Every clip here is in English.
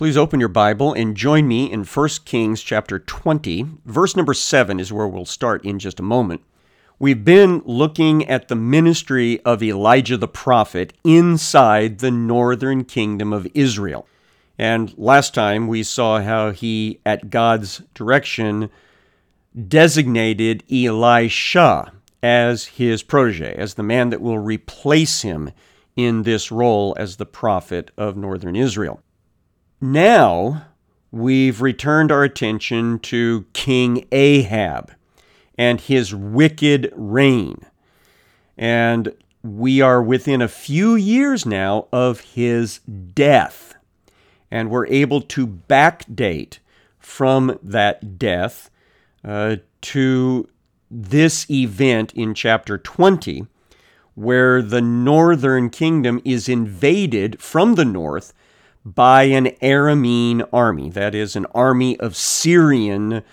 Please open your Bible and join me in 1 Kings chapter 20. Verse number 7 is where we'll start in just a moment. We've been looking at the ministry of Elijah the prophet inside the northern kingdom of Israel. And last time we saw how he, at God's direction, designated Elisha as his protege, as the man that will replace him in this role as the prophet of northern Israel. Now, we've returned our attention to King Ahab and his wicked reign. And we are within a few years now of his death. And we're able to backdate from that death to this event in chapter 20, where the northern kingdom is invaded from the north by an Aramean army, that is, an army of Syrian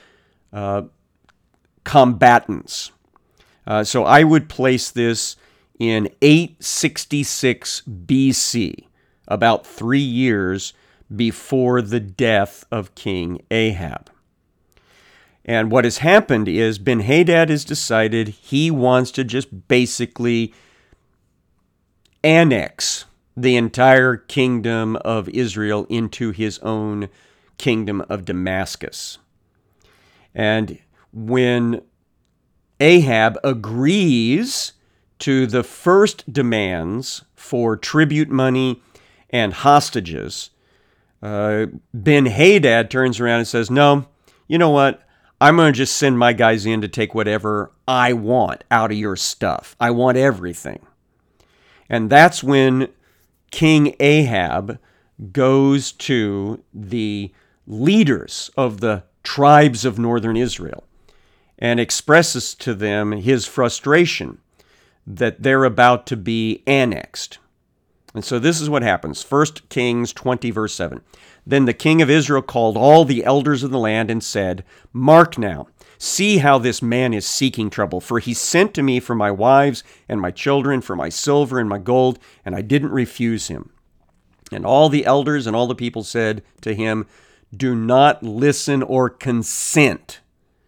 combatants. So I would place this in 866 BC, about 3 years before the death of King Ahab. And what has happened is Ben-Hadad has decided he wants to just basically annex the entire kingdom of Israel into his own kingdom of Damascus. And when Ahab agrees to the first demands for tribute money and hostages, Ben-Hadad turns around and says, no, you know what? I'm going to just send my guys in to take whatever I want out of your stuff. I want everything. And that's when King Ahab goes to the leaders of the tribes of northern Israel and expresses to them his frustration that they're about to be annexed. And so this is what happens. 1 Kings 20, verse 7. Then the king of Israel called all the elders of the land and said, "Mark now, see how this man is seeking trouble, for he sent to me for my wives and my children, for my silver and my gold, and I didn't refuse him." And all the elders and all the people said to him, "Do not listen or consent."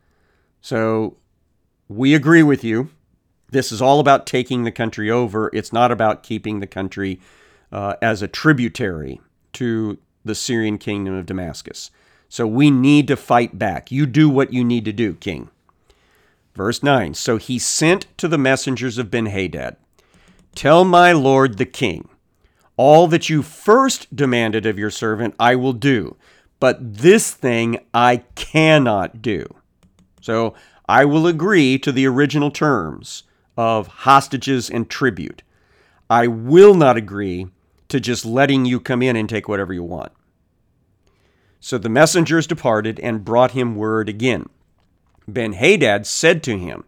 So we agree with you. This is all about taking the country over. It's not about keeping the country as a tributary to the Syrian kingdom of Damascus. So we need to fight back. You do what you need to do, king. Verse 9, so he sent to the messengers of Ben-Hadad, "Tell my lord the king, all that you first demanded of your servant I will do, but this thing I cannot do." So I will agree to the original terms of hostages and tribute. I will not agree to just letting you come in and take whatever you want. So the messengers departed and brought him word again. Ben-Hadad sent to him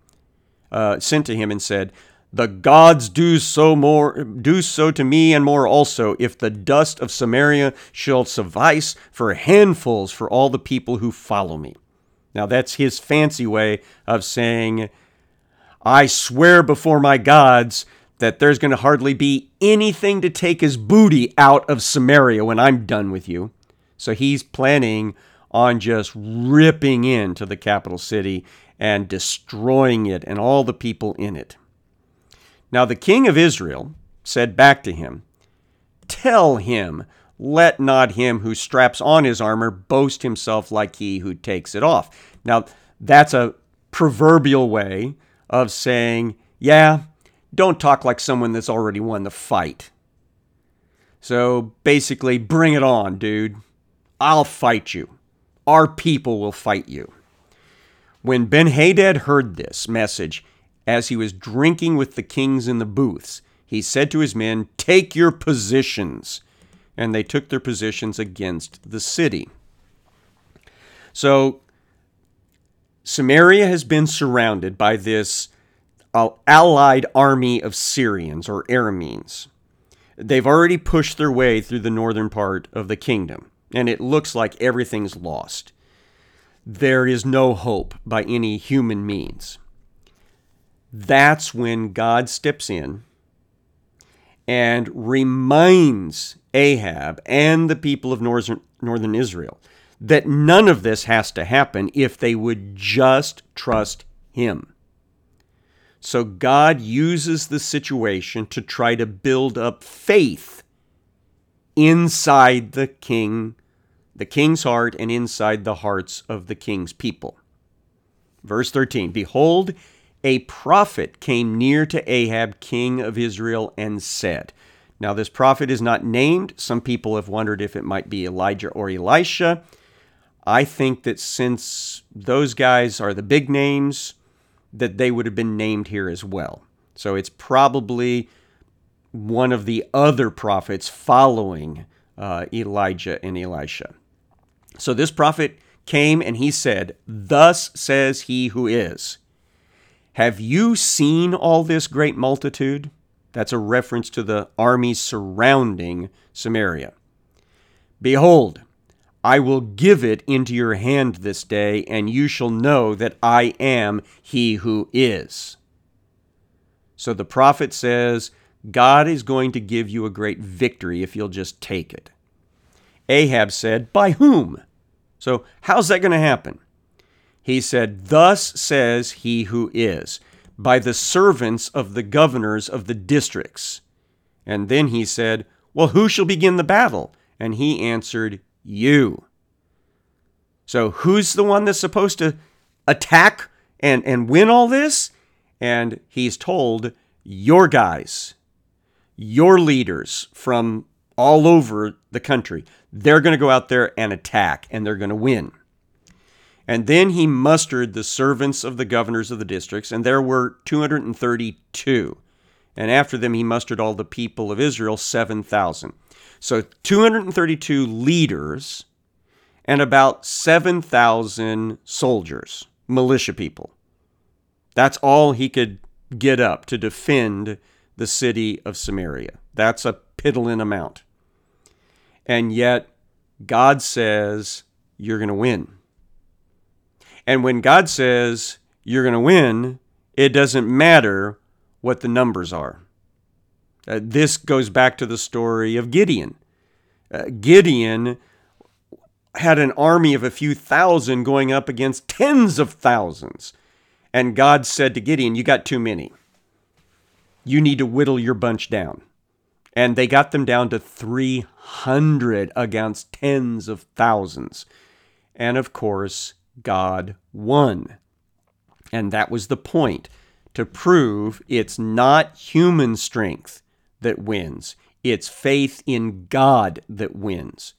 and said, "The gods do so to me and more also, if the dust of Samaria shall suffice for handfuls for all the people who follow me." Now that's his fancy way of saying, I swear before my gods that there's going to hardly be anything to take his booty out of Samaria when I'm done with you. So he's planning on just ripping into the capital city and destroying it and all the people in it. Now the king of Israel said back to him, "Tell him, let not him who straps on his armor boast himself like he who takes it off." Now that's a proverbial way of saying, yeah, don't talk like someone that's already won the fight. So basically, bring it on, dude. I'll fight you. Our people will fight you. When Ben-Hadad heard this message, as he was drinking with the kings in the booths, he said to his men, "Take your positions." And they took their positions against the city. So Samaria has been surrounded by this allied army of Syrians or Arameans. They've already pushed their way through the northern part of the kingdom, and it looks like everything's lost. There is no hope by any human means. That's when God steps in and reminds Ahab and the people of northern Israel. That none of this has to happen if they would just trust him. So God uses the situation to try to build up faith inside the king's heart, and inside the hearts of the king's people. Verse 13, behold, a prophet came near to Ahab, king of Israel, and said. Now this prophet is not named. Some people have wondered if it might be Elijah or Elisha. I think that since those guys are the big names, that they would have been named here as well. So it's probably one of the other prophets following Elijah and Elisha. So this prophet came and he said, thus says he who is, have you seen all this great multitude? That's a reference to the armies surrounding Samaria. Behold, I will give it into your hand this day, and you shall know that I am he who is. So the prophet says, God is going to give you a great victory if you'll just take it. Ahab said, by whom? So how's that going to happen? He said, thus says he who is, by the servants of the governors of the districts. And then he said, well, who shall begin the battle? And he answered, you. So who's the one that's supposed to attack and win all this? And he's told, your guys, your leaders from all over the country, they're going to go out there and attack, and they're going to win. And then he mustered the servants of the governors of the districts, and there were 232. And after them he mustered all the people of Israel, 7,000. So 232 leaders and about 7,000 soldiers, militia people. That's all he could get up to defend the city of Samaria. That's a piddling amount. And yet God says, you're going to win. And when God says you're going to win, it doesn't matter what the numbers are. This goes back to the story of Gideon. Gideon had an army of a few thousand going up against tens of thousands. And God said to Gideon, you got too many. You need to whittle your bunch down. And they got them down to 300 against tens of thousands. And of course, God won. And that was the point, to prove it's not human strength that wins. It's faith in God that wins.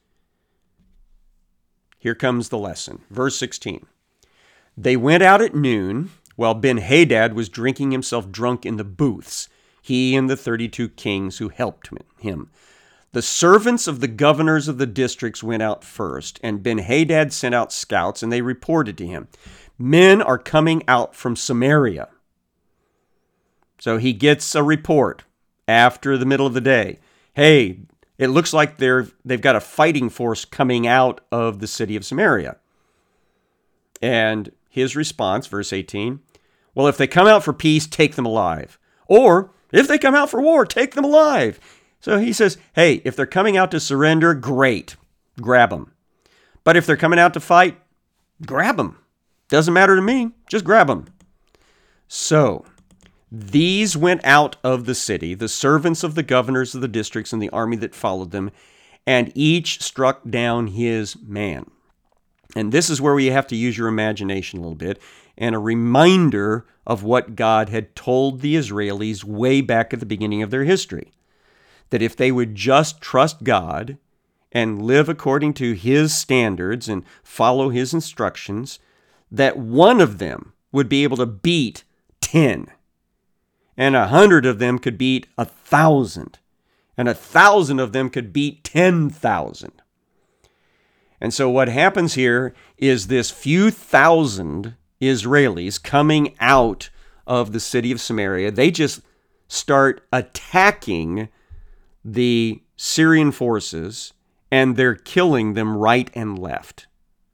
Here comes the lesson. Verse 16. They went out at noon while Ben-Hadad was drinking himself drunk in the booths, he and the 32 kings who helped him. The servants of the governors of the districts went out first, and Ben-Hadad sent out scouts, and they reported to him, men are coming out from Samaria. So he gets a report after the middle of the day. Hey, it looks like they've got a fighting force coming out of the city of Samaria. And his response, verse 18, well, if they come out for peace, take them alive. Or, if they come out for war, take them alive. So he says, hey, if they're coming out to surrender, great, grab them. But if they're coming out to fight, grab them. Doesn't matter to me, just grab them. So, these went out of the city, the servants of the governors of the districts and the army that followed them, and each struck down his man. And this is where we have to use your imagination a little bit, and a reminder of what God had told the Israelis way back at the beginning of their history. That if they would just trust God and live according to his standards and follow his instructions, that one of them would be able to beat 10. And 100 of them could beat 1,000. And 1,000 of them could beat 10,000. And so what happens here is this few thousand Israelis coming out of the city of Samaria, they just start attacking the Syrian forces, and they're killing them right and left.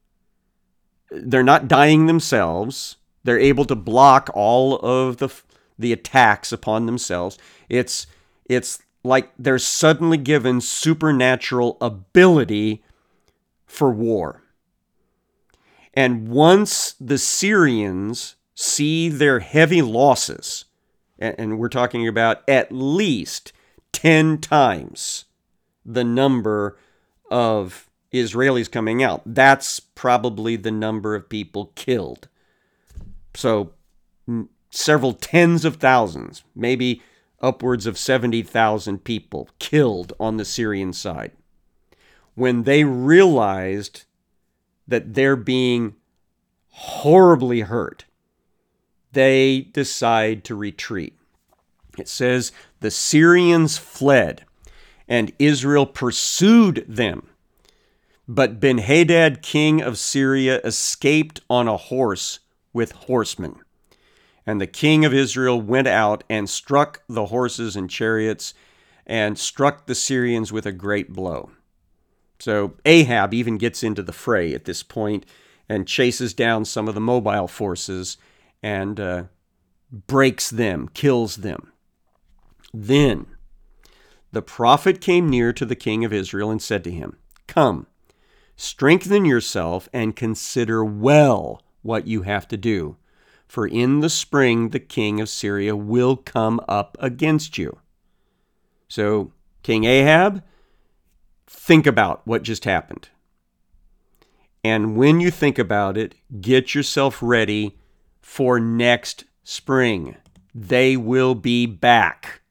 They're not dying themselves. They're able to block all of the attacks upon themselves. It's like they're suddenly given supernatural ability for war. And once the Syrians see their heavy losses, and we're talking about at least 10 times the number of Israelis coming out, that's probably the number of people killed. So several tens of thousands, maybe upwards of 70,000 people killed on the Syrian side. When they realized that they're being horribly hurt, they decide to retreat. It says, the Syrians fled, and Israel pursued them. But Ben-Hadad, king of Syria, escaped on a horse with horsemen. And the king of Israel went out and struck the horses and chariots and struck the Syrians with a great blow. So Ahab even gets into the fray at this point and chases down some of the mobile forces and breaks them, kills them. Then the prophet came near to the king of Israel and said to him, "Come, strengthen yourself and consider well what you have to do. For in the spring the king of Syria will come up against you." So, King Ahab, think about what just happened. And when you think about it, get yourself ready for next spring. They will be back.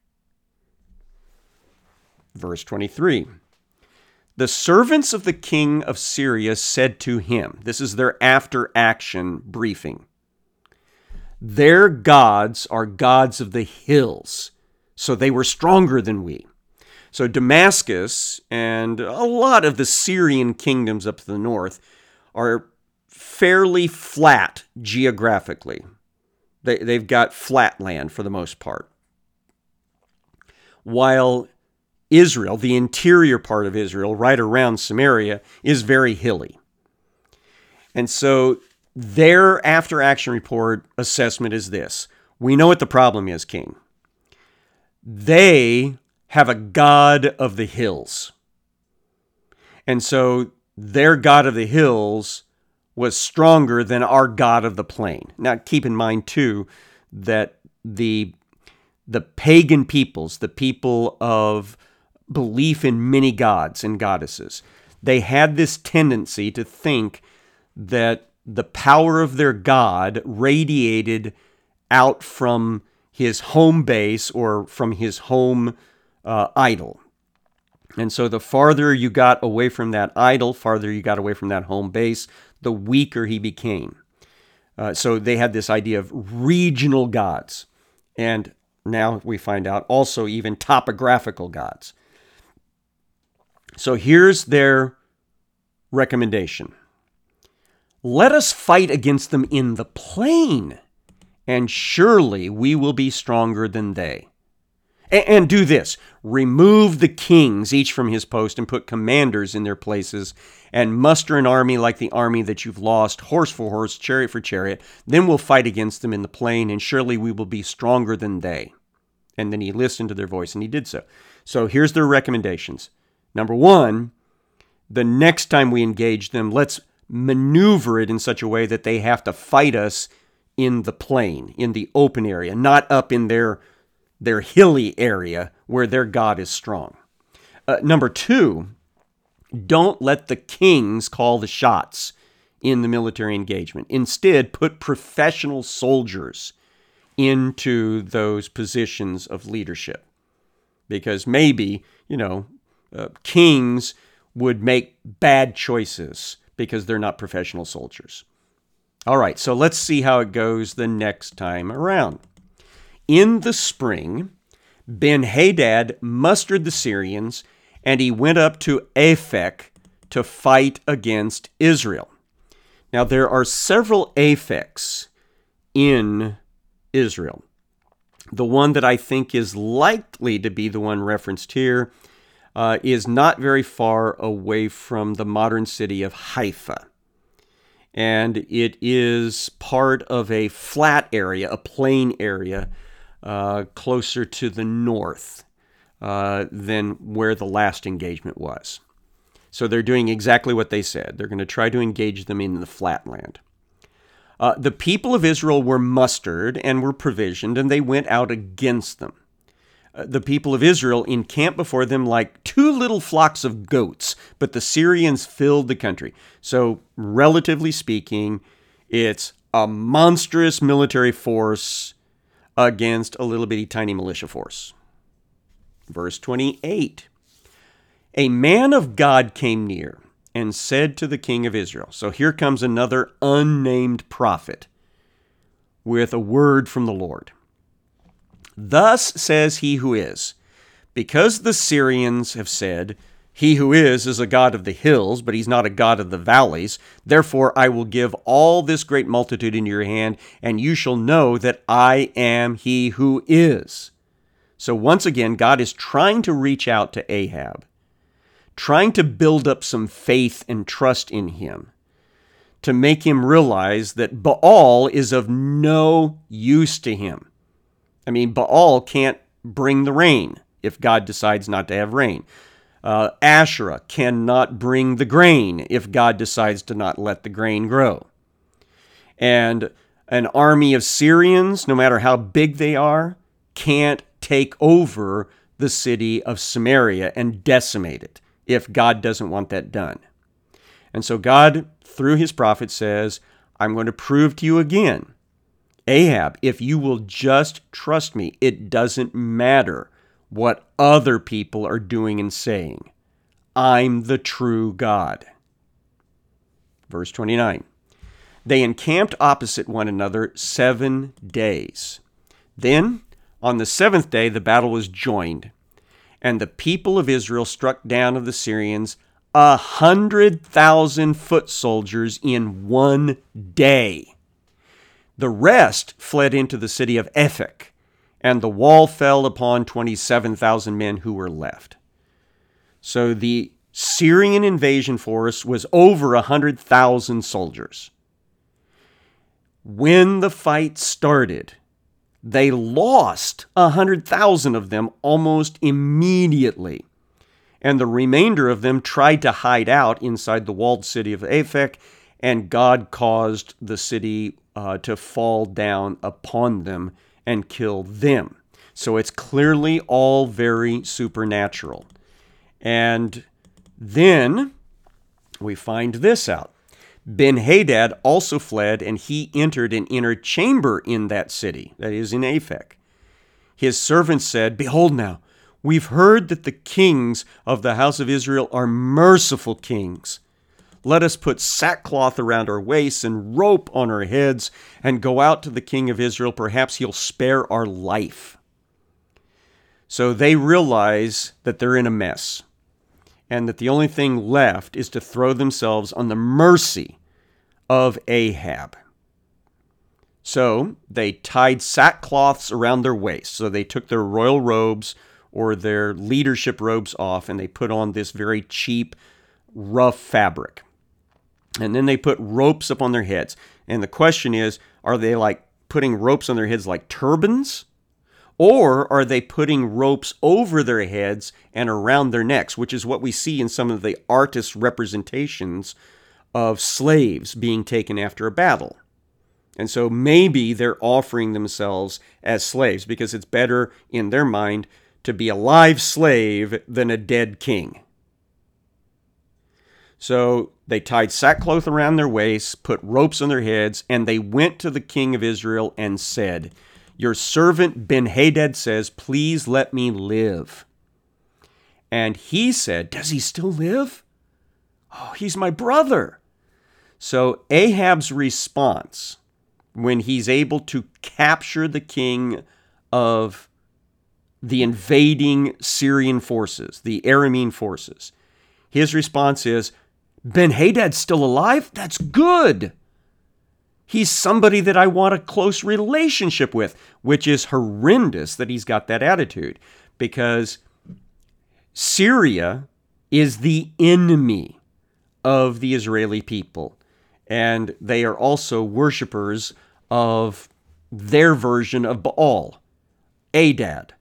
Verse 23. The servants of the king of Syria said to him, this is their after-action briefing, "Their gods are gods of the hills, so they were stronger than we." So Damascus and a lot of the Syrian kingdoms up to the north are fairly flat geographically. They've got flat land for the most part. While Israel, the interior part of Israel, right around Samaria, is very hilly. And so their after-action report assessment is this: we know what the problem is, King. They have a god of the hills. And so their god of the hills was stronger than our god of the plain. Now, keep in mind, too, that the pagan peoples, the people of belief in many gods and goddesses, they had this tendency to think that the power of their god radiated out from his home base or from his home idol. And so the farther you got away from that idol, farther you got away from that home base, the weaker he became. So they had this idea of regional gods. And now we find out also even topographical gods. So here's their recommendation. Let us fight against them in the plain, and surely we will be stronger than they. And do this, remove the kings, each from his post, and put commanders in their places, and muster an army like the army that you've lost, horse for horse, chariot for chariot. Then we'll fight against them in the plain, and surely we will be stronger than they. And then he listened to their voice, and he did so. So here's their recommendations. Number one, the next time we engage them, let's maneuver it in such a way that they have to fight us in the plain, in the open area, not up in their hilly area where their God is strong. Number two, don't let the kings call the shots in the military engagement. Instead, put professional soldiers into those positions of leadership. Because maybe, kings would make bad choices because they're not professional soldiers. All right, so let's see how it goes the next time around. In the spring, Ben-Hadad mustered the Syrians, and he went up to Aphek to fight against Israel. Now, there are several Apheks in Israel. The one that I think is likely to be the one referenced here is not very far away from the modern city of Haifa. And it is part of a flat area, a plain area, closer to the north than where the last engagement was. So they're doing exactly what they said. They're going to try to engage them in the flatland. The people of Israel were mustered and were provisioned, and they went out against them. The people of Israel encamped before them like two little flocks of goats, but the Syrians filled the country. So, relatively speaking, it's a monstrous military force against a little bitty tiny militia force. Verse 28. A man of God came near and said to the king of Israel. So here comes another unnamed prophet with a word from the Lord. Thus says he who is, because the Syrians have said, he who is a god of the hills, but he's not a god of the valleys. Therefore I will give all this great multitude into your hand, and you shall know that I am he who is. So once again, God is trying to reach out to Ahab, trying to build up some faith and trust in him, to make him realize that Baal is of no use to him. I mean, Baal can't bring the rain if God decides not to have rain. Asherah cannot bring the grain if God decides to not let the grain grow. And an army of Syrians, no matter how big they are, can't take over the city of Samaria and decimate it if God doesn't want that done. And so God, through his prophet, says, I'm going to prove to you again, Ahab, if you will just trust me, it doesn't matter what other people are doing and saying. I'm the true God. Verse 29. They encamped opposite one another 7 days. Then, on the 7th day, the battle was joined, and the people of Israel struck down of the Syrians 100,000 foot soldiers in 1 day. The rest fled into the city of Ephek, and the wall fell upon 27,000 men who were left. So the Syrian invasion force was over 100,000 soldiers. When the fight started, they lost 100,000 of them almost immediately, and the remainder of them tried to hide out inside the walled city of Ephek, and God caused the city to fall down upon them and kill them. So it's clearly all very supernatural. And then we find this out. Ben-Hadad also fled, and he entered an inner chamber in that city, that is in Aphek. His servants said, Behold now, we've heard that the kings of the house of Israel are merciful kings. Let us put sackcloth around our waists and rope on our heads and go out to the king of Israel. Perhaps he'll spare our life. So they realize that they're in a mess and that the only thing left is to throw themselves on the mercy of Ahab. So they tied sackcloths around their waists. So they took their royal robes or their leadership robes off, and they put on this very cheap, rough fabric. And then they put ropes up on their heads. And the question is, are they like putting ropes on their heads like turbans? Or are they putting ropes over their heads and around their necks, which is what we see in some of the artist representations of slaves being taken after a battle. And so maybe they're offering themselves as slaves because it's better in their mind to be a live slave than a dead king. So they tied sackcloth around their waists, put ropes on their heads, and they went to the king of Israel and said, Your servant Ben-Hadad says, Please let me live. And he said, Does he still live? Oh, he's my brother. So Ahab's response, when he's able to capture the king of the invading Syrian forces, the Aramean forces, his response is, Ben-Hadad's still alive? That's good. He's somebody that I want a close relationship with, which is horrendous that he's got that attitude, because Syria is the enemy of the Israeli people, and they are also worshipers of their version of Baal, Adad.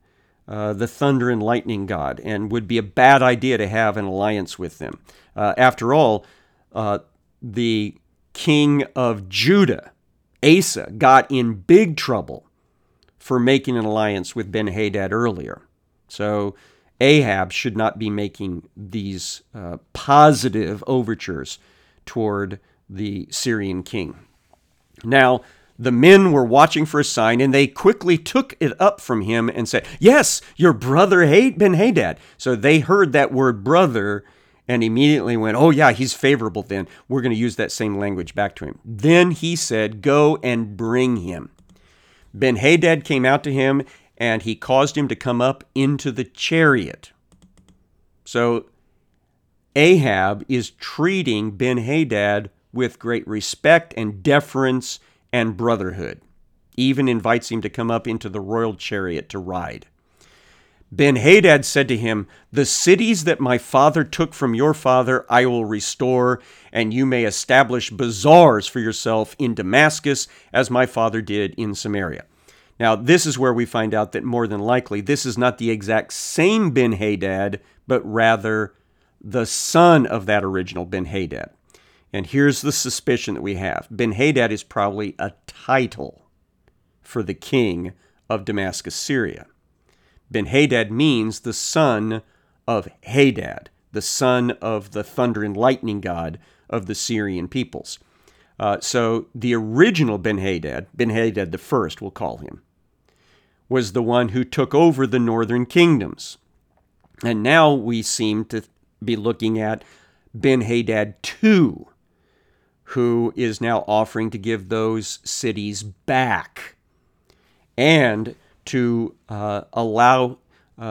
the thunder and lightning god, and would be a bad idea to have an alliance with them. After all, the king of Judah, Asa, got in big trouble for making an alliance with Ben-Hadad earlier. So Ahab should not be making these positive overtures toward the Syrian king. Now, the men were watching for a sign, and they quickly took it up from him and said, "Yes, your brother Ben-Hadad." So they heard that word brother and immediately went, "Oh yeah, he's favorable then. We're going to use that same language back to him." Then he said, "Go and bring him." Ben-Hadad came out to him, and he caused him to come up into the chariot. So Ahab is treating Ben-Hadad with great respect and deference and brotherhood. Even invites him to come up into the royal chariot to ride. Ben-Hadad said to him, "The cities that my father took from your father I will restore, and you may establish bazaars for yourself in Damascus, as my father did in Samaria." Now, this is where we find out that more than likely this is not the exact same Ben-Hadad, but rather the son of that original Ben-Hadad. And here's the suspicion that we have. Ben-Hadad is probably a title for the king of Damascus, Syria. Ben-Hadad means the son of Hadad, the son of the thunder and lightning god of the Syrian peoples. So the original Ben-Hadad, Ben-Hadad the first, we'll call him, was the one who took over the northern kingdoms. And now we seem to be looking at Ben-Hadad II, who is now offering to give those cities back and to allow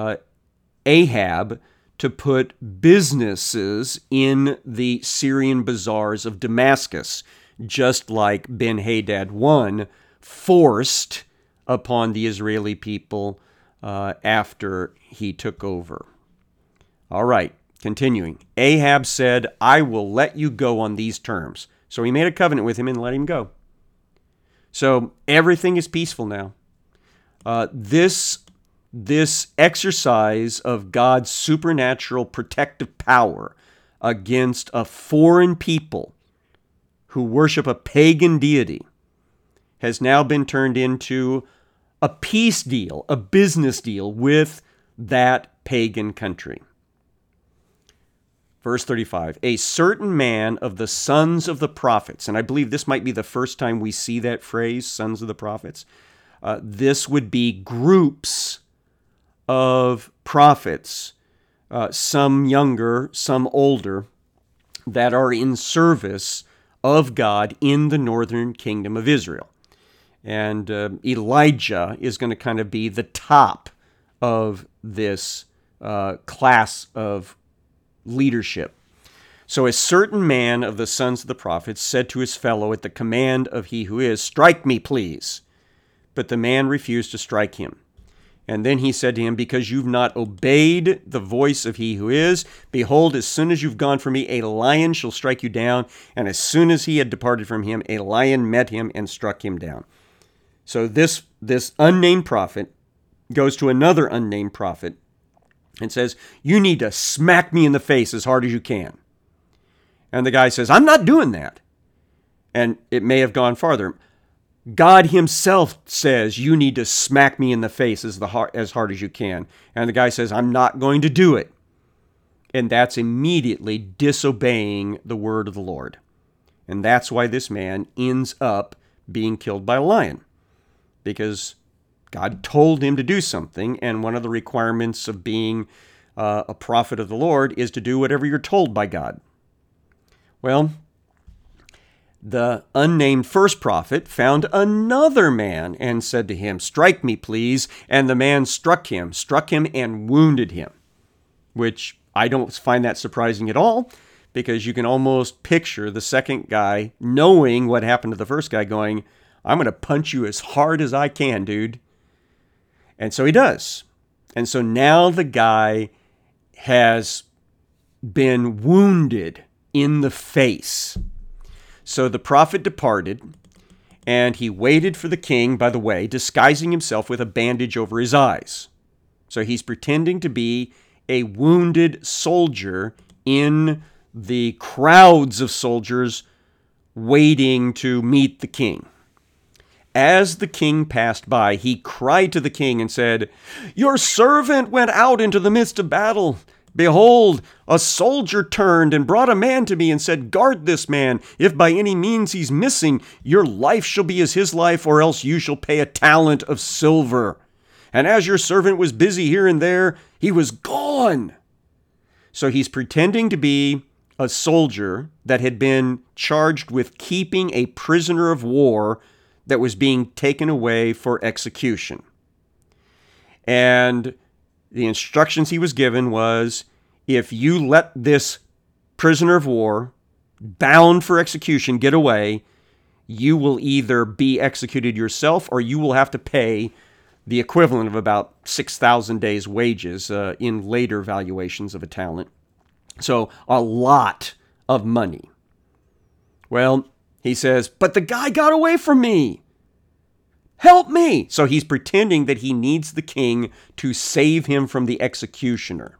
Ahab to put businesses in the Syrian bazaars of Damascus, just like Ben-Hadad I forced upon the Israeli people after he took over. All right, continuing. Ahab said, "I will let you go on these terms." So he made a covenant with him and let him go. So everything is peaceful now. This exercise of God's supernatural protective power against a foreign people who worship a pagan deity has now been turned into a peace deal, a business deal with that pagan country. Verse 35, "A certain man of the sons of the prophets," and I believe this might be the first time we see that phrase, sons of the prophets. This would be groups of prophets, some younger, some older, that are in service of God in the northern kingdom of Israel. And Elijah is going to kind of be the top of this class of leadership. "So a certain man of the sons of the prophets said to his fellow at the command of he who is, 'Strike me, please.' But the man refused to strike him. And then he said to him, 'Because you've not obeyed the voice of he who is, behold, as soon as you've gone from me, a lion shall strike you down.' And as soon as he had departed from him, a lion met him and struck him down." So this unnamed prophet goes to another unnamed prophet and says, "You need to smack me in the face as hard as you can." And the guy says, "I'm not doing that." And it may have gone farther. God himself says, "You need to smack me in the face as hard as you can." And the guy says, "I'm not going to do it." And that's immediately disobeying the word of the Lord. And that's why this man ends up being killed by a lion. Because God told him to do something, and one of the requirements of being a prophet of the Lord is to do whatever you're told by God. Well, the unnamed first prophet found another man and said to him, "Strike me, please." And the man struck him and wounded him, which I don't find that surprising at all, because you can almost picture the second guy knowing what happened to the first guy going, "I'm going to punch you as hard as I can, dude." And so he does. And so now the guy has been wounded in the face. So the prophet departed, and he waited for the king by the way, disguising himself with a bandage over his eyes. So he's pretending to be a wounded soldier in the crowds of soldiers waiting to meet the king. As the king passed by, he cried to the king and said, "Your servant went out into the midst of battle. Behold, a soldier turned and brought a man to me and said, 'Guard this man. If by any means he's missing, your life shall be as his life, or else you shall pay a talent of silver.' And as your servant was busy here and there, he was gone." So he's pretending to be a soldier that had been charged with keeping a prisoner of war that was being taken away for execution. And the instructions he was given was, if you let this prisoner of war bound for execution get away, you will either be executed yourself or you will have to pay the equivalent of about 6,000 days' wages in later valuations of a talent. So a lot of money. Well, he says, "But the guy got away from me. Help me." So he's pretending that he needs the king to save him from the executioner.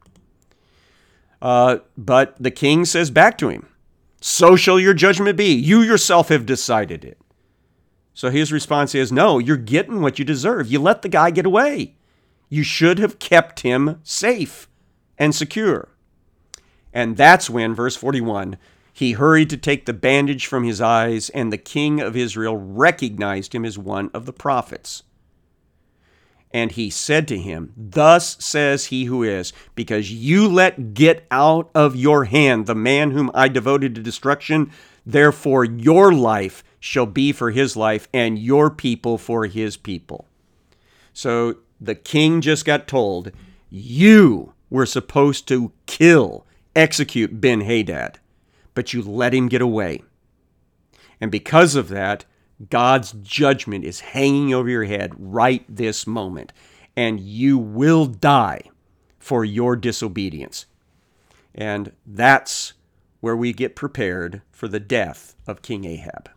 But the king says back to him, "So shall your judgment be. You yourself have decided it." So his response is, "No, you're getting what you deserve. You let the guy get away. You should have kept him safe and secure." And that's when, verse 41, he hurried to take the bandage from his eyes, and the king of Israel recognized him as one of the prophets. And he said to him, "Thus says he who is, because you let get out of your hand the man whom I devoted to destruction, therefore your life shall be for his life, and your people for his people." So the king just got told, you were supposed to execute Ben-Hadad, but you let him get away. And because of that, God's judgment is hanging over your head right this moment, and you will die for your disobedience. And that's where we get prepared for the death of King Ahab.